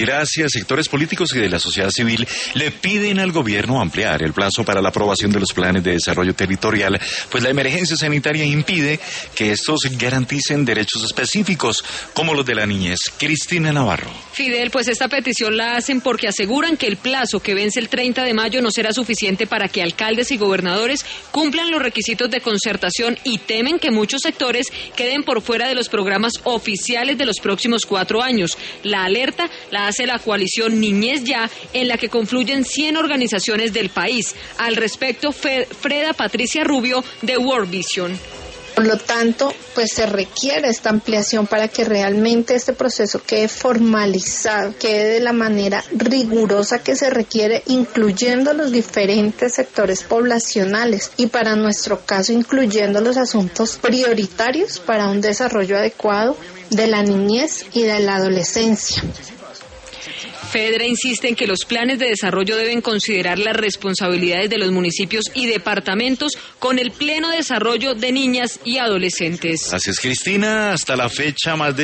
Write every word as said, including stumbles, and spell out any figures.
gracias. Sectores políticos y de la sociedad civil le piden al gobierno ampliar el plazo para la aprobación de los planes de desarrollo territorial, pues la emergencia sanitaria impide que estos garanticen derechos específicos, como los de la niñez. Cristina Navarro. Fidel, pues esta petición la hacen porque aseguran que el plazo que vence el treinta de mayo no será suficiente para que alcaldes y gobernadores cumplan los requisitos de concertación y temen que muchos sectores queden por fuera de los programas oficiales de los próximos cuatro años. La alerta la hace la coalición Niñez Ya, en la que confluyen cien organizaciones del país. Al respecto, Freda Patricia Rubio, de World Vision. Por lo tanto, pues se requiere esta ampliación para que realmente este proceso quede formalizado, quede de la manera rigurosa que se requiere, incluyendo los diferentes sectores poblacionales y, para nuestro caso, incluyendo los asuntos prioritarios para un desarrollo adecuado de la niñez y de la adolescencia. Fedra insiste en que los planes de desarrollo deben considerar las responsabilidades de los municipios y departamentos con el pleno desarrollo de niñas y adolescentes. Así es, Cristina, hasta la fecha más de